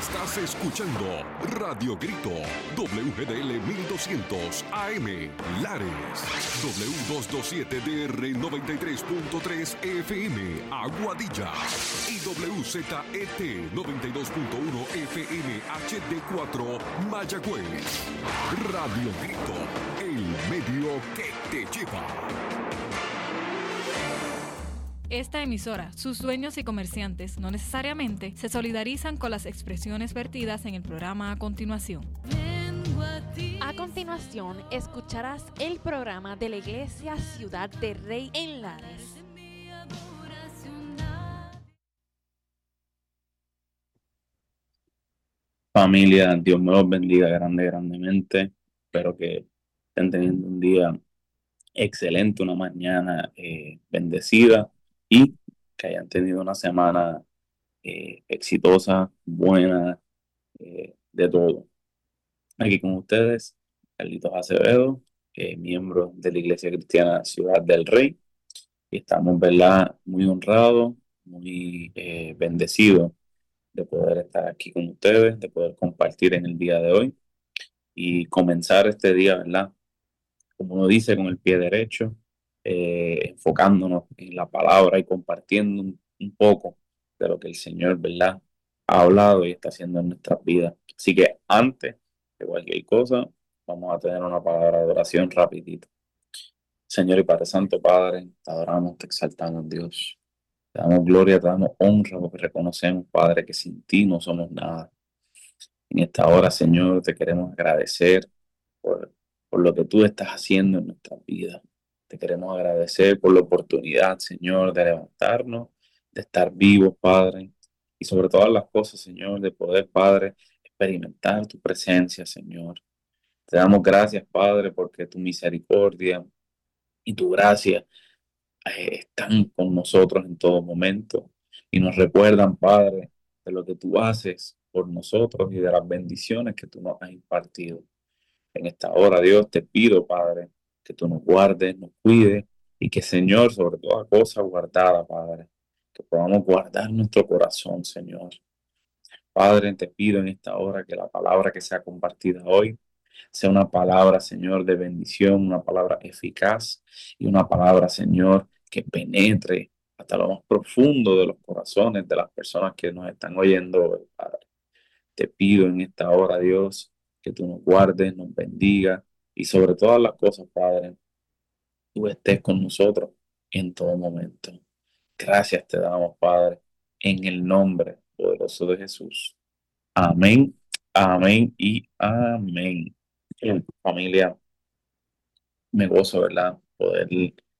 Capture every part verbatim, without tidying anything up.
Estás escuchando Radio Grito, W G D L mil doscientos A M, Lares, W doscientos veintisiete D R noventa y tres punto tres F M, Aguadilla, y W Z E T noventa y dos punto uno F M H D cuatro, Mayagüez. Radio Grito, el medio que te lleva. Esta emisora, sus dueños y comerciantes no necesariamente se solidarizan con las expresiones vertidas en el programa a continuación. A continuación, escucharás el programa de la Iglesia Ciudad de Rey en Lares. Familia, Dios me los bendiga grande, grandemente. Espero que estén teniendo un día excelente, una mañana eh, bendecida y que hayan tenido una semana eh, exitosa, buena, eh, de todo. Aquí con ustedes, Carlitos Acevedo, eh, miembro de la Iglesia Cristiana Ciudad del Rey, y estamos, ¿verdad?, muy honrados, muy eh, bendecidos de poder estar aquí con ustedes, de poder compartir en el día de hoy y comenzar este día, ¿verdad?, como uno dice, con el pie derecho, eh, enfocándonos en la palabra y compartiendo un, un poco de lo que el Señor, ¿verdad?, ha hablado y está haciendo en nuestras vidas. Así que antes de cualquier cosa, vamos a tener una palabra de oración rapidito. Señor y Padre Santo, Padre, te adoramos, te exaltamos, Dios. Te damos gloria, te damos honra, porque reconocemos, Padre, que sin ti no somos nada. En esta hora, Señor, te queremos agradecer por, por lo que tú estás haciendo en nuestras vidas. Te queremos agradecer por la oportunidad, Señor, de levantarnos, de estar vivos, Padre, y sobre todas las cosas, Señor, de poder, Padre, experimentar tu presencia, Señor. Te damos gracias, Padre, porque tu misericordia y tu gracia eh, están con nosotros en todo momento y nos recuerdan, Padre, de lo que tú haces por nosotros y de las bendiciones que tú nos has impartido. En esta hora, Dios, te pido, Padre, que tú nos guardes, nos cuides y que, Señor, sobre toda cosa guardada, Padre, que podamos guardar nuestro corazón, Señor. Padre, te pido en esta hora que la palabra que sea compartida hoy sea una palabra, Señor, de bendición, una palabra eficaz y una palabra, Señor, que penetre hasta lo más profundo de los corazones de las personas que nos están oyendo hoy, Padre. Te pido en esta hora, Dios, que tú nos guardes, nos bendiga y sobre todas las cosas, Padre, tú estés con nosotros en todo momento. Gracias te damos, Padre, en el nombre poderoso de Jesús. Amén, amén y amén. Eh, Familia, me gozo, ¿verdad?, poder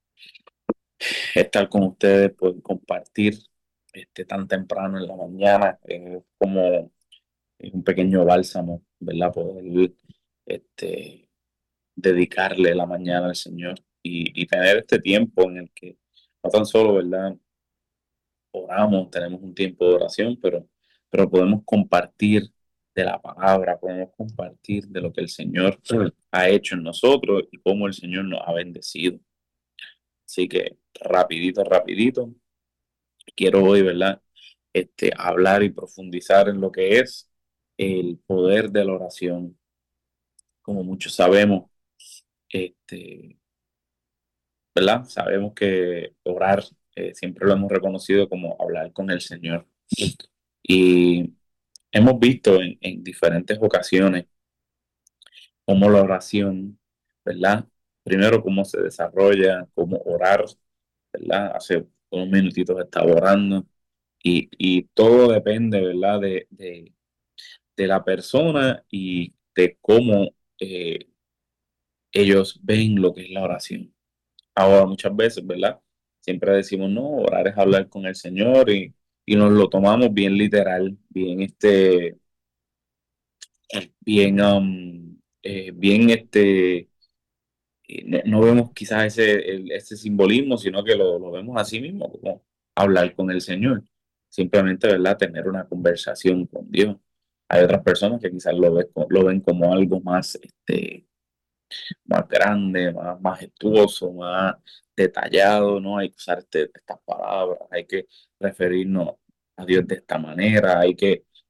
estar con ustedes, poder compartir este, tan temprano en la mañana, eh, como es un pequeño bálsamo, ¿verdad?, poder este, dedicarle la mañana al Señor y, y tener este tiempo en el que no tan solo, ¿verdad?, oramos, tenemos un tiempo de oración, pero, pero podemos compartir de la palabra, podemos compartir de lo que el Señor ha hecho en nosotros y cómo el Señor nos ha bendecido. Así que rapidito, rapidito, quiero hoy, ¿verdad?, este, hablar y profundizar en lo que es el poder de la oración. Como muchos sabemos, este, ¿verdad? Sabemos que orar eh, siempre lo hemos reconocido como hablar con el Señor. Y hemos visto en, en diferentes ocasiones cómo la oración, ¿verdad? Primero, cómo se desarrolla, cómo orar, ¿verdad? Hace unos minutitos estaba orando y, y todo depende, ¿verdad?, de, de, de la persona y de cómo eh, ellos ven lo que es la oración. Ahora, muchas veces, ¿verdad? Siempre decimos, no, orar es hablar con el Señor y, y nos lo tomamos bien literal, bien este, bien, um, eh, bien este, eh, no, no vemos quizás ese, el- ese simbolismo, sino que lo, lo vemos así mismo, como hablar con el Señor. Simplemente, ¿verdad?, tener una conversación con Dios. Hay otras personas que quizás lo ven, lo ven como algo más, este, más grande, más majestuoso, más detallado, ¿no? Hay que usar este- estas palabras, hay que referirnos a Dios de esta manera, hay que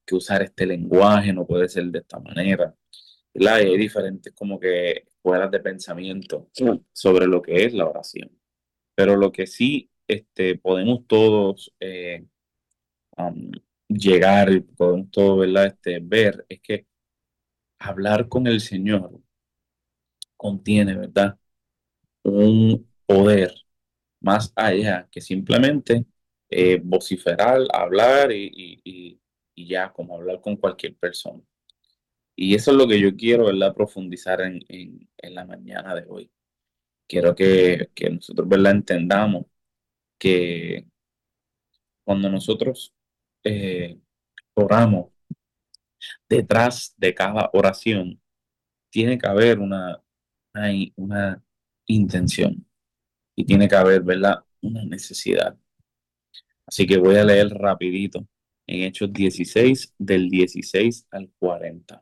que usar este lenguaje, no puede ser de esta manera, ¿verdad? Y hay diferentes como que escuelas de pensamiento sobre lo que es la oración. Pero lo que sí este, podemos todos eh, um, llegar y podemos todos, ¿verdad? Este, ver es que hablar con el Señor contiene, ¿verdad? Un poder más allá que simplemente eh, vociferar, hablar y, y- y- y ya, como hablar con cualquier persona. Y eso es lo que yo quiero, ¿verdad? Profundizar en, en- en la mañana de hoy. Quiero que, que nosotros, ¿verdad? Entendamos que cuando nosotros eh, oramos, detrás de cada oración tiene que haber una, una, una intención y tiene que haber, ¿verdad? Una necesidad. Así que voy a leer rapidito en Hechos dieciséis del dieciséis al cuarenta.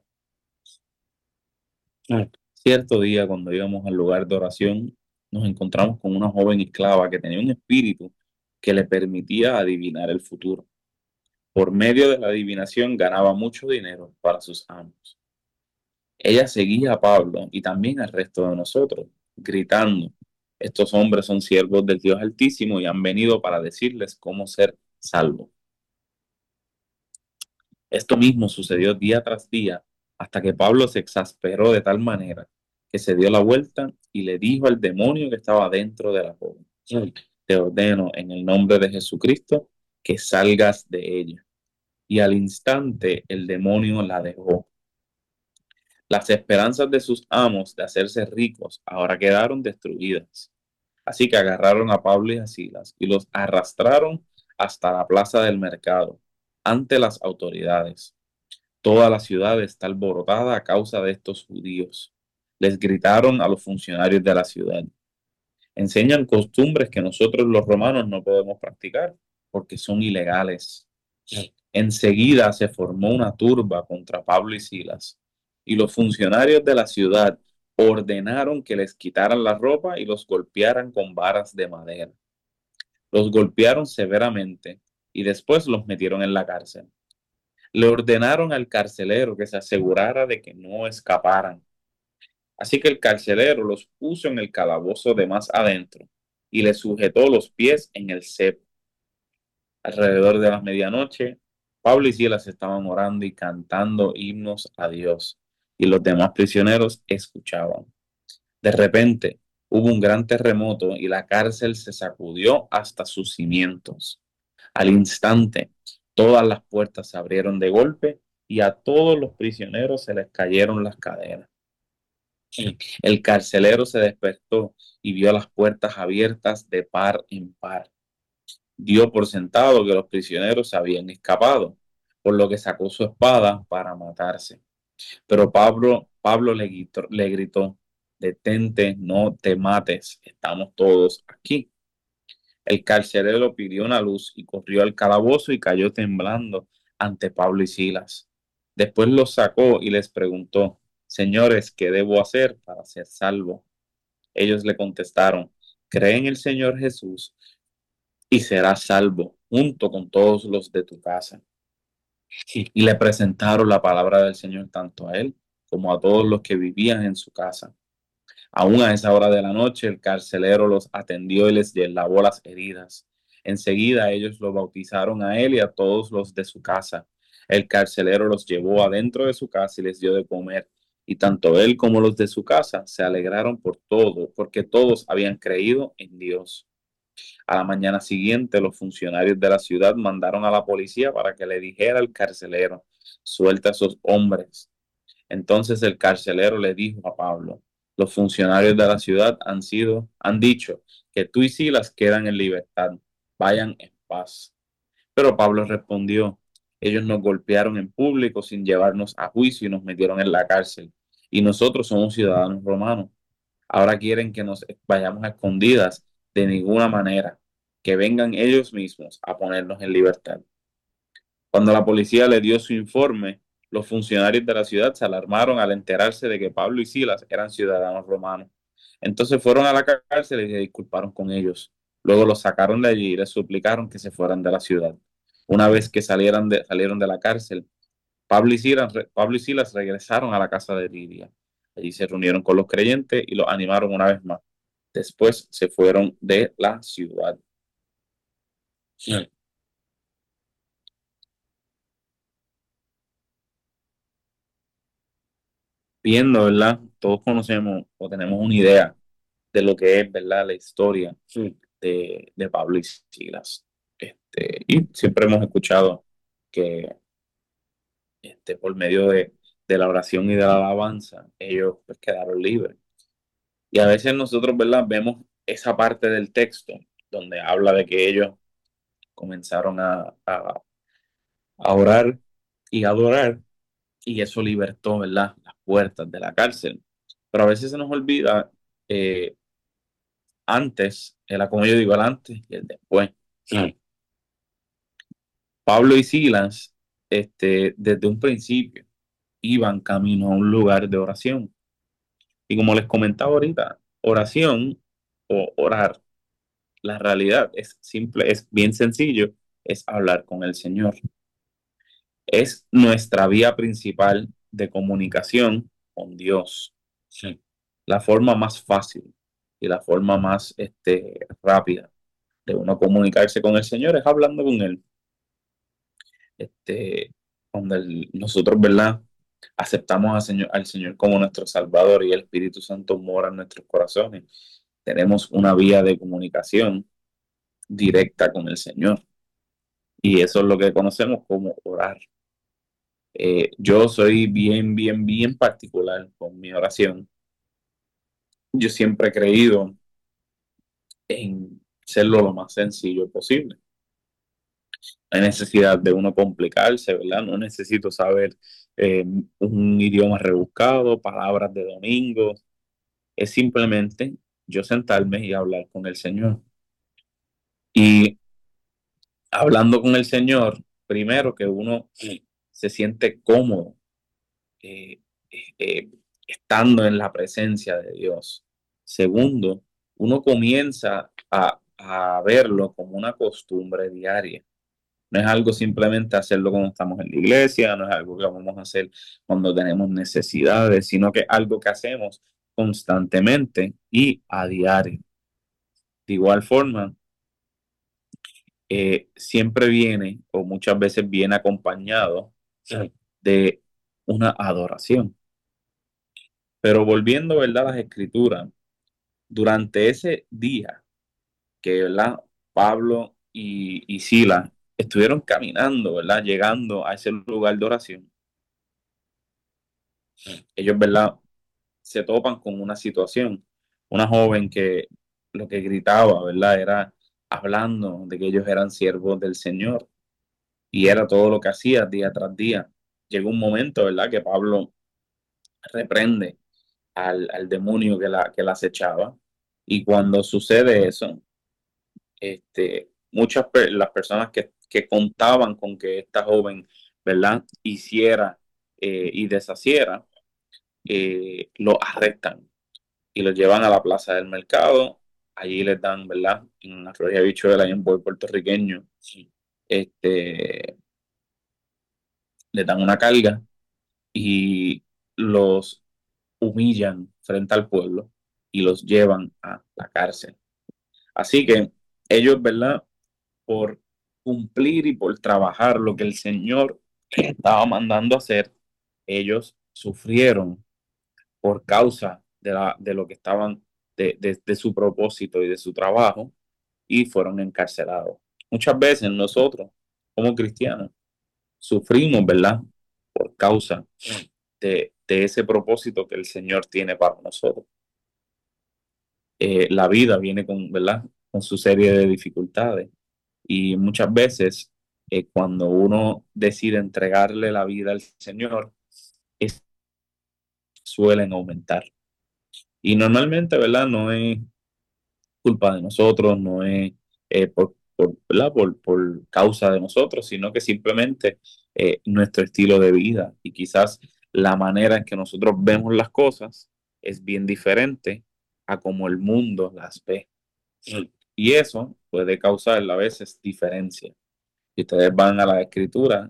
Ah. Cierto día, cuando íbamos al lugar de oración, nos encontramos con una joven esclava que tenía un espíritu que le permitía adivinar el futuro. Por medio de la adivinación ganaba mucho dinero para sus amos. Ella seguía a Pablo y también al resto de nosotros, gritando: estos hombres son siervos del Dios Altísimo y han venido para decirles cómo ser salvos. Esto mismo sucedió día tras día, hasta que Pablo se exasperó de tal manera que se dio la vuelta y le dijo al demonio que estaba dentro de la joven: te ordeno en el nombre de Jesucristo que salgas de ella. Y al instante el demonio la dejó. Las esperanzas de sus amos de hacerse ricos ahora quedaron destruidas. Así que agarraron a Pablo y a Silas y los arrastraron hasta la plaza del mercado, ante las autoridades. Toda la ciudad está alborotada a causa de estos judíos. Les gritaron a los funcionarios de la ciudad: enseñan costumbres que nosotros los romanos no podemos practicar porque son ilegales. Enseguida se formó una turba contra Pablo y Silas, y los funcionarios de la ciudad ordenaron que les quitaran la ropa y los golpearan con varas de madera. Los golpearon severamente y después los metieron en la cárcel. Le ordenaron al carcelero que se asegurara de que no escaparan. Así que el carcelero los puso en el calabozo de más adentro y les sujetó los pies en el cepo. Alrededor de las medianoche, Pablo y Silas estaban orando y cantando himnos a Dios, y los demás prisioneros escuchaban. De repente, hubo un gran terremoto y la cárcel se sacudió hasta sus cimientos. Al instante, todas las puertas se abrieron de golpe y a todos los prisioneros se les cayeron las cadenas. El carcelero se despertó y vio las puertas abiertas de par en par. Dio por sentado que los prisioneros se habían escapado, por lo que sacó su espada para matarse. Pero Pablo, Pablo le gritó, le gritó: detente, no te mates, estamos todos aquí. El carcelero pidió una luz y corrió al calabozo y cayó temblando ante Pablo y Silas. Después los sacó y les preguntó: señores, ¿qué debo hacer para ser salvo? Ellos le contestaron: cree en el Señor Jesús y serás salvo, junto con todos los de tu casa. Y le presentaron la palabra del Señor tanto a él como a todos los que vivían en su casa. Aún a esa hora de la noche, el carcelero los atendió y les lavó las heridas. Enseguida ellos lo bautizaron a él y a todos los de su casa. El carcelero los llevó adentro de su casa y les dio de comer. Y tanto él como los de su casa se alegraron por todo, porque todos habían creído en Dios. A la mañana siguiente, los funcionarios de la ciudad mandaron a la policía para que le dijera al carcelero: suelta a esos hombres. Entonces el carcelero le dijo a Pablo: los funcionarios de la ciudad han sido, han dicho que tú y Silas quedan en libertad. Vayan en paz. Pero Pablo respondió: ellos nos golpearon en público sin llevarnos a juicio y nos metieron en la cárcel. Y nosotros somos ciudadanos romanos. Ahora quieren que nos vayamos a escondidas. De ninguna manera. Que vengan ellos mismos a ponernos en libertad. Cuando la policía le dio su informe, los funcionarios de la ciudad se alarmaron al enterarse de que Pablo y Silas eran ciudadanos romanos. Entonces fueron a la cárcel y se disculparon con ellos. Luego los sacaron de allí y les suplicaron que se fueran de la ciudad. Una vez que salieran de, salieron de la cárcel, Pablo y Silas, Pablo y Silas regresaron a la casa de Lidia. Allí se reunieron con los creyentes y los animaron una vez más. Después se fueron de la ciudad. Sí. Viendo, ¿verdad? Todos conocemos o tenemos una idea de lo que es, ¿verdad? La historia sí, de, de Pablo y Silas. Este, y siempre hemos escuchado que este, por medio de, de la oración y de la alabanza, ellos pues, quedaron libres. Y a veces nosotros, ¿verdad? Vemos esa parte del texto donde habla de que ellos comenzaron a, a, a orar y adorar, y eso libertó, ¿verdad? Las puertas de la cárcel. Pero a veces se nos olvida eh, antes, era como yo digo, el antes y el después. Sí. Pablo y Silas, este, desde un principio, iban camino a un lugar de oración. Y como les comentaba ahorita, oración o orar, la realidad es simple, es bien sencillo, es hablar con el Señor. Es nuestra vía principal de comunicación con Dios. Sí. La forma más fácil y la forma más este, rápida de uno comunicarse con el Señor es hablando con Él. Este, cuando el- nosotros, ¿verdad? Aceptamos al Señor, al Señor como nuestro Salvador y el Espíritu Santo mora en nuestros corazones. Tenemos una vía de comunicación directa con el Señor. Y eso es lo que conocemos como orar. Eh, yo soy bien, bien, bien particular con mi oración. Yo siempre he creído en serlo lo más sencillo posible. No hay necesidad de uno complicarse, ¿verdad? No necesito saber eh, un idioma rebuscado, palabras de domingo. Es simplemente yo sentarme y hablar con el Señor. Y hablando con el Señor, primero que uno se siente cómodo eh, eh, estando en la presencia de Dios. Segundo, uno comienza a, a verlo como una costumbre diaria. No es algo simplemente hacerlo cuando estamos en la iglesia, no es algo que vamos a hacer cuando tenemos necesidades, sino que es algo que hacemos constantemente y a diario. De igual forma, eh, siempre viene o muchas veces viene acompañado de una adoración. Pero volviendo, ¿verdad? A las escrituras, durante ese día que, ¿verdad? Pablo y, y Silas estuvieron caminando, ¿verdad? Llegando a ese lugar de oración. Ellos, ¿verdad? Se topan con una situación. Una joven que lo que gritaba, ¿verdad? Era hablando de que ellos eran siervos del Señor. Y era todo lo que hacía día tras día. Llegó un momento, ¿verdad? Que Pablo reprende al, al demonio que la, que la acechaba. Y cuando sucede eso, este, muchas per las personas que, que contaban con que esta joven, ¿verdad? Hiciera eh, y deshaciera, eh, lo arrestan y lo llevan a la plaza del mercado. Allí les dan, ¿verdad? En la Florida Bichuela y en buen puertorriqueño, este, les dan una carga y los humillan frente al pueblo y los llevan a la cárcel. Así que ellos, ¿verdad? Por cumplir y por trabajar lo que el Señor estaba mandando hacer, ellos sufrieron por causa de, la, de lo que estaban, de, de, de su propósito y de su trabajo, y fueron encarcelados. Muchas veces nosotros, como cristianos, sufrimos, ¿verdad? Por causa de, de ese propósito que el Señor tiene para nosotros. Eh, la vida viene con, ¿verdad? Con su serie de dificultades. Y muchas veces, eh, cuando uno decide entregarle la vida al Señor, es, suelen aumentar. Y normalmente, ¿verdad? No es culpa de nosotros, no es eh, por, por, ¿verdad? Por, por causa de nosotros, sino que simplemente eh, nuestro estilo de vida y quizás la manera en que nosotros vemos las cosas es bien diferente a como el mundo las ve. Y eso puede causar a veces diferencia. Si ustedes van a la escritura,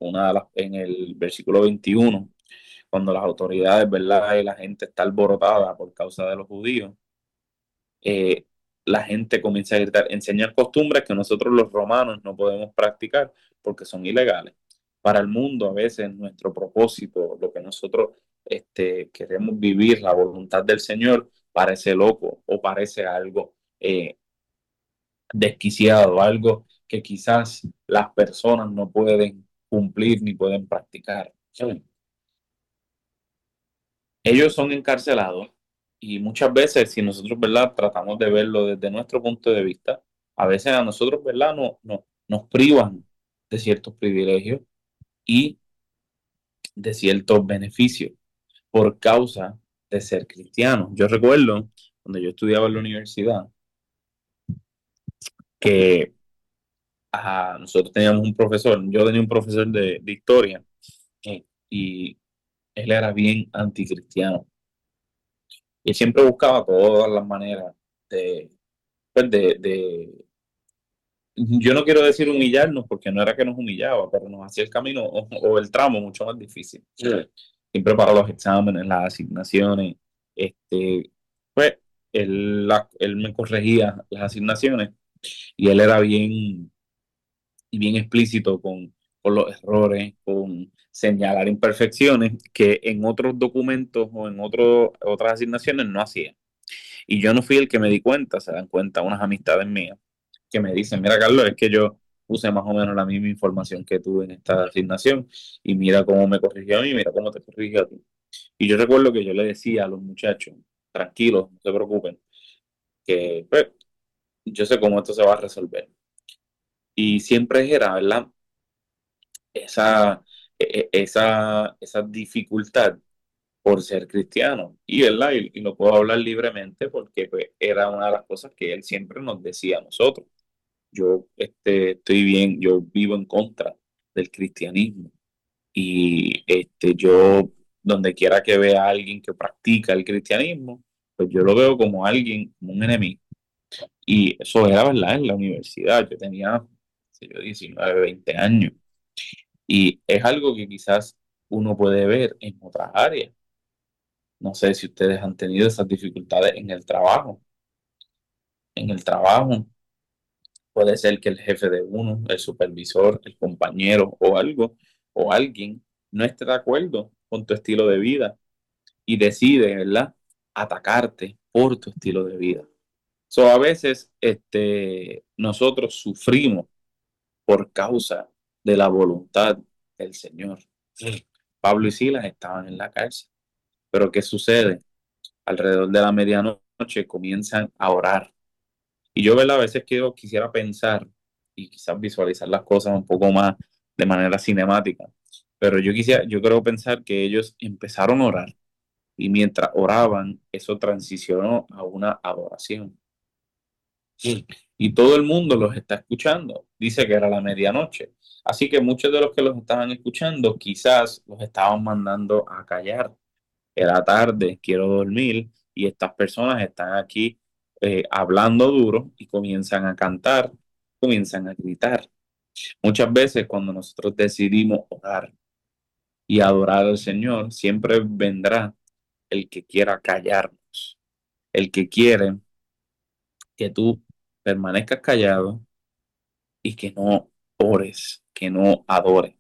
una de las, en el versículo veintiuno, cuando las autoridades, ¿verdad? Y la gente está alborotada por causa de los judíos, eh, la gente comienza a gritar, enseñar costumbres que nosotros los romanos no podemos practicar porque son ilegales. Para el mundo, a veces, nuestro propósito, lo que nosotros este, queremos vivir, la voluntad del Señor, parece loco o parece algo eh, desquiciado, algo que quizás las personas no pueden cumplir ni pueden practicar. ¿Saben? Ellos son encarcelados y muchas veces, si nosotros, ¿verdad?, tratamos de verlo desde nuestro punto de vista, a veces a nosotros, ¿verdad?, no, no, nos privan de ciertos privilegios y de ciertos beneficios por causa de ser cristianos. Yo recuerdo cuando yo estudiaba en la universidad que ajá, nosotros teníamos un profesor, yo tenía un profesor de, de historia eh, y él era bien anticristiano. Y él siempre buscaba todas las maneras de, pues de, de, yo no quiero decir humillarnos, porque no era que nos humillaba, pero nos hacía el camino o, o el tramo mucho más difícil. Sí. Siempre para los exámenes, las asignaciones, este, pues él, la- él me corregía las asignaciones y él era bien, bien explícito con, con los errores, con señalar imperfecciones que en otros documentos o en otros otras asignaciones no hacía. Y yo no fui el que me di cuenta, se dan cuenta unas amistades mías que me dicen, mira Carlos, es que yo puse más o menos la misma información que tú en esta asignación y mira cómo me corrigió a mí, mira cómo te corrigió a ti. Y yo recuerdo que yo le decía a los muchachos, tranquilos, no se preocupen, que pues, yo sé cómo esto se va a resolver. Y siempre era, ¿verdad? Esa, e- e- esa, esa dificultad por ser cristiano. Y, ¿verdad? Y, y lo puedo hablar libremente porque pues, era una de las cosas que él siempre nos decía a nosotros. Yo este, estoy bien, yo vivo en contra del cristianismo y este, yo donde quiera que vea a alguien que practica el cristianismo, pues yo lo veo como alguien, como un enemigo. Y eso era verdad en la universidad, yo tenía, qué sé yo, diecinueve, veinte años y es algo que quizás uno puede ver en otras áreas. No sé si ustedes han tenido esas dificultades en el trabajo. En el trabajo puede ser que el jefe de uno, el supervisor, el compañero o algo o alguien no esté de acuerdo con tu estilo de vida y decide, ¿verdad?, atacarte por tu estilo de vida. So, a veces este, nosotros sufrimos por causa de la voluntad del Señor. Sí. Pablo y Silas estaban en la cárcel, pero ¿qué sucede? Alrededor de la medianoche comienzan a orar. Y yo, ¿verdad?, a veces quiero, quisiera pensar y quizás visualizar las cosas un poco más de manera cinemática, pero yo quisiera, yo creo pensar que ellos empezaron a orar y mientras oraban, eso transicionó a una adoración. Sí. Y todo el mundo los está escuchando. Dice que era la medianoche. Así que muchos de los que los estaban escuchando quizás los estaban mandando a callar. Era tarde, quiero dormir y estas personas están aquí eh, hablando duro y comienzan a cantar, comienzan a gritar. Muchas veces cuando nosotros decidimos orar y adorar al Señor, siempre vendrá el que quiera callarnos, el que quiere que tú permanezcas callado y que no ores, que no adores.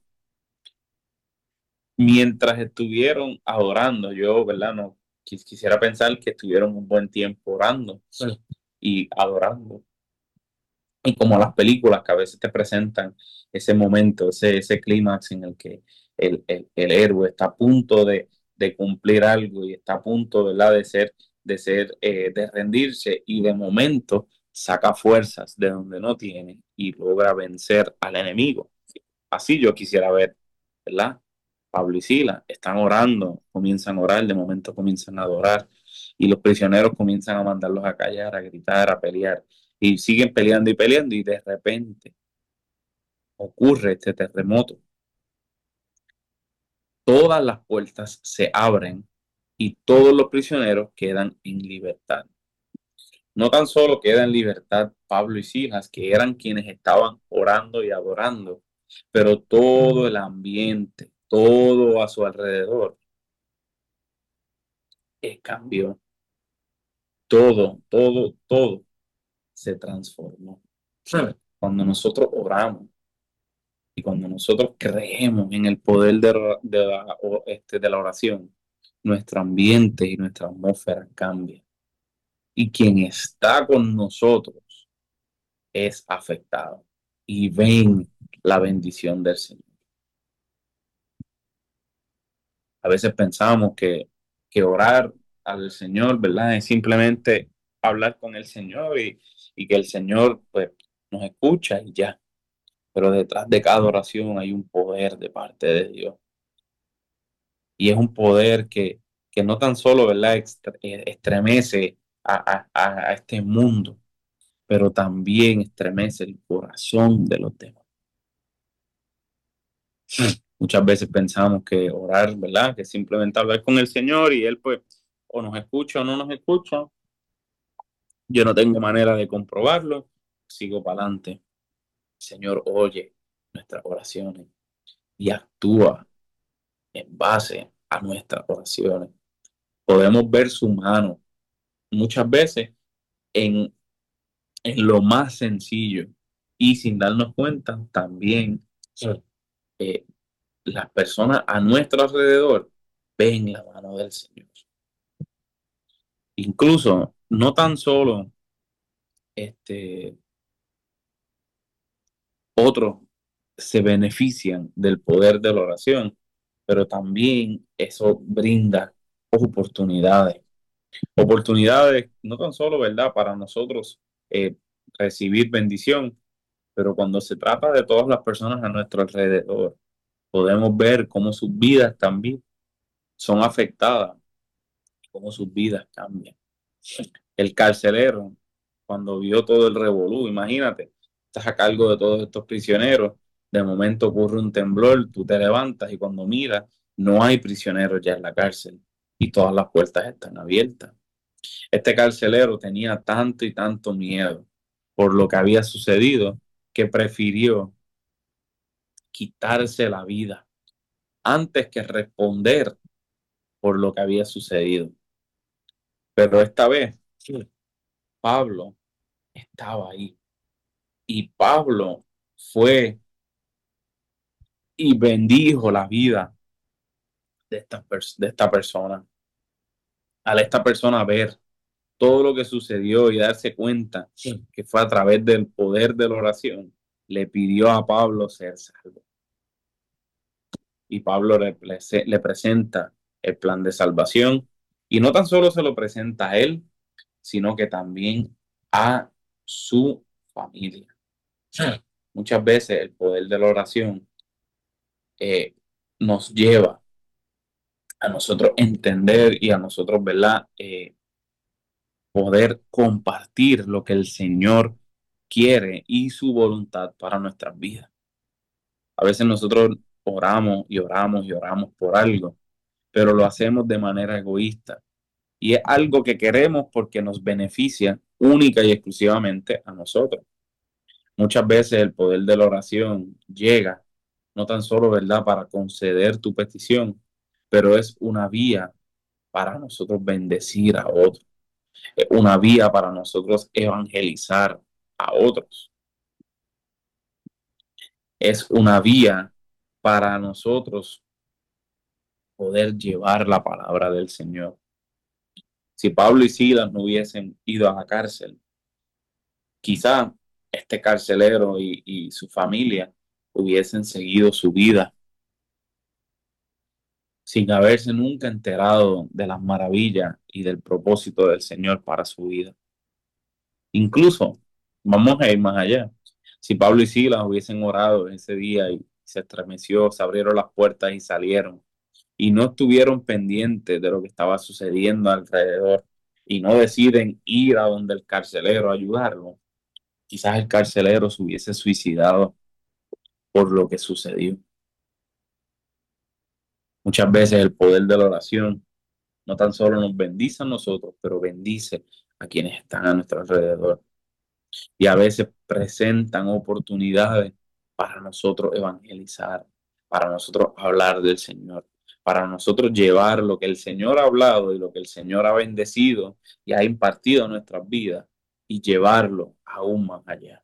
Mientras estuvieron adorando, yo, ¿verdad? No quis- quisiera pensar que estuvieron un buen tiempo orando sí, y adorando. Y como las películas que a veces te presentan ese momento, ese, ese clímax en el que el, el, el héroe está a punto de, de cumplir algo y está a punto, ¿verdad?, de ser, de ser, eh, de rendirse y de momento saca fuerzas de donde no tiene y logra vencer al enemigo. Así yo quisiera ver, ¿verdad? Pablo y Sila están orando, comienzan a orar, de momento comienzan a adorar y los prisioneros comienzan a mandarlos a callar, a gritar, a pelear y siguen peleando y peleando y de repente ocurre este terremoto. Todas las puertas se abren y todos los prisioneros quedan en libertad. No tan solo quedan en libertad Pablo y Silas, que eran quienes estaban orando y adorando, pero todo el ambiente, todo a su alrededor, eh, cambió. Todo, todo, todo se transformó. Cuando nosotros oramos y cuando nosotros creemos en el poder de, la- de la, o- este, de la oración, nuestro ambiente y nuestra atmósfera cambia. Y quien está con nosotros es afectado y ven la bendición del Señor. A veces pensamos que, que orar al Señor, ¿verdad? Es simplemente hablar con el Señor y, y que el Señor pues nos escucha y ya. Pero detrás de cada oración hay un poder de parte de Dios. Y es un poder que, que no tan solo, ¿verdad? Extre- eh, estremece a, a, a este mundo, pero también estremece el corazón de los demás. Muchas veces pensamos que orar, ¿verdad? Que simplemente hablar con el Señor y Él pues o nos escucha o no nos escucha. Yo no tengo manera de comprobarlo. Sigo para adelante. El Señor oye nuestras oraciones y actúa en base a nuestras oraciones. Podemos ver su mano muchas veces en, en lo más sencillo y sin darnos cuenta también eh, las personas a nuestro alrededor ven la mano del Señor. Incluso no tan solo este, otros se benefician del poder de la oración, pero también eso brinda oportunidades. Oportunidades no tan solo, ¿verdad?, para nosotros eh, recibir bendición, pero cuando se trata de todas las personas a nuestro alrededor, podemos ver cómo sus vidas también son afectadas, cómo sus vidas cambian. El carcelero, cuando vio todo el revolú, imagínate, estás a cargo de todos estos prisioneros, de momento ocurre un temblor, tú te levantas y cuando miras, no hay prisioneros ya en la cárcel y todas las puertas están abiertas. Este carcelero tenía tanto y tanto miedo por lo que había sucedido que prefirió quitarse la vida antes que responder por lo que había sucedido. Pero esta vez, Pablo estaba ahí y Pablo fue y bendijo la vida de esta, de esta persona. Al esta persona ver todo lo que sucedió y darse cuenta que fue a través del poder de la oración, le pidió a Pablo ser salvo. Y Pablo le, le presenta el plan de salvación y no tan solo se lo presenta a él, sino que también a su familia. Muchas veces el poder de la oración eh, nos lleva a nosotros entender y a nosotros, ¿verdad? Eh, poder compartir lo que el Señor quiere y su voluntad para nuestras vidas. A veces nosotros oramos y oramos y oramos por algo, pero lo hacemos de manera egoísta. Y es algo que queremos porque nos beneficia única y exclusivamente a nosotros. Muchas veces el poder de la oración llega, no tan solo, ¿verdad?, para conceder tu petición, pero es una vía para nosotros bendecir a otros, es una vía para nosotros evangelizar a otros, es una vía para nosotros poder llevar la palabra del Señor. Si Pablo y Silas no hubiesen ido a la cárcel, quizá este carcelero y, y su familia hubiesen seguido su vida sin haberse nunca enterado de las maravillas y del propósito del Señor para su vida. Incluso, vamos a ir más allá. Si Pablo y Silas hubiesen orado ese día y se estremeció, se abrieron las puertas y salieron, y no estuvieron pendientes de lo que estaba sucediendo alrededor, y no deciden ir a donde el carcelero a ayudarlo, quizás el carcelero se hubiese suicidado por lo que sucedió. Muchas veces el poder de la oración no tan solo nos bendice a nosotros, pero bendice a quienes están a nuestro alrededor. Y a veces presentan oportunidades para nosotros evangelizar, para nosotros hablar del Señor, para nosotros llevar lo que el Señor ha hablado y lo que el Señor ha bendecido y ha impartido a nuestras vidas y llevarlo aún más allá.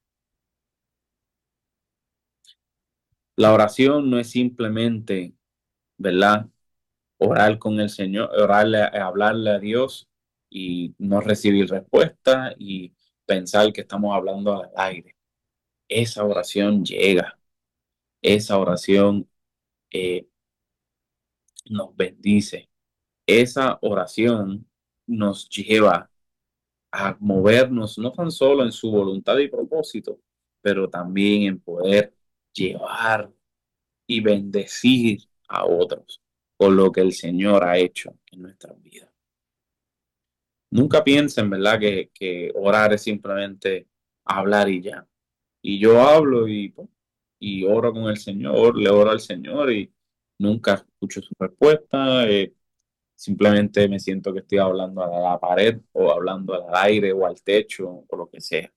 La oración no es simplemente, ¿verdad?, orar con el Señor, orarle, hablarle a Dios y no recibir respuesta y pensar que estamos hablando al aire. Esa oración llega, esa oración eh, nos bendice, esa oración nos lleva a movernos no tan solo en su voluntad y propósito, pero también en poder llevar y bendecir a otros por lo que el Señor ha hecho en nuestras vidas. Nunca piensen, ¿verdad?, que, que orar es simplemente hablar y ya. Y yo hablo y, y oro con el Señor, le oro al Señor y nunca escucho su respuesta. Eh, simplemente me siento que estoy hablando a la pared o hablando al aire o al techo o lo que sea.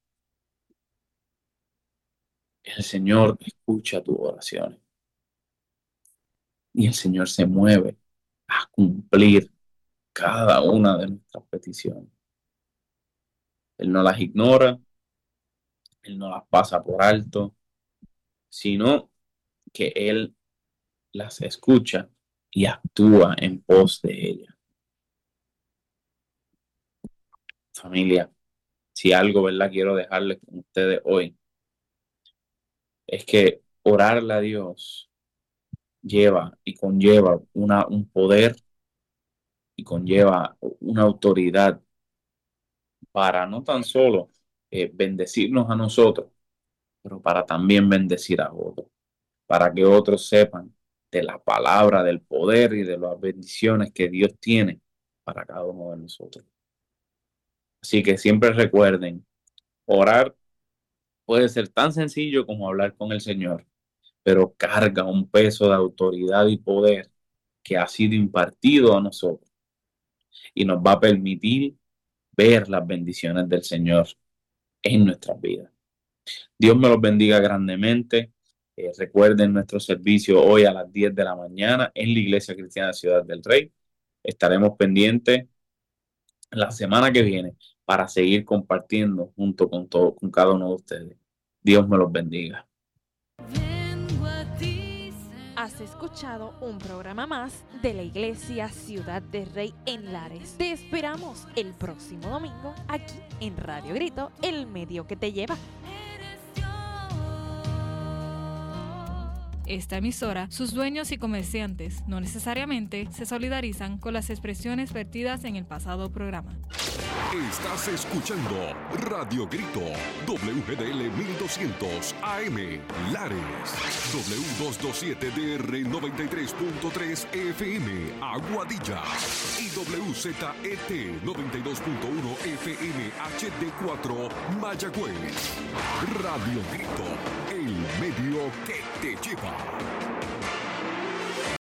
El Señor escucha tus oraciones y el Señor se mueve a cumplir cada una de nuestras peticiones. Él no las ignora, Él no las pasa por alto, sino que Él las escucha y actúa en pos de ellas. Familia, si algo, ¿verdad?, quiero dejarles con ustedes hoy, es que orarle a Dios lleva y conlleva una, un poder y conlleva una autoridad para no tan solo eh, bendecirnos a nosotros, pero para también bendecir a otros, para que otros sepan de la palabra, del poder y de las bendiciones que Dios tiene para cada uno de nosotros. Así que siempre recuerden, orar puede ser tan sencillo como hablar con el Señor, pero carga un peso de autoridad y poder que ha sido impartido a nosotros y nos va a permitir ver las bendiciones del Señor en nuestras vidas. Dios me los bendiga grandemente. Eh, recuerden nuestro servicio hoy a las diez de la mañana en la Iglesia Cristiana Ciudad del Rey. Estaremos pendientes la semana que viene para seguir compartiendo junto con, todo, con cada uno de ustedes. Dios me los bendiga. Has escuchado un programa más de la Iglesia Ciudad del Rey en Lares. Te esperamos el próximo domingo aquí en Radio Grito, el medio que te lleva. Esta emisora, sus dueños y comerciantes no necesariamente se solidarizan con las expresiones vertidas en el pasado programa. Estás escuchando Radio Grito, W G D L mil doscientos A M, Lares, W doscientos veintisiete D R noventa y tres punto tres F M, Aguadilla, y W Z E T noventa y dos punto uno F M H D cuatro, Mayagüez. Radio Grito, el medio que te lleva.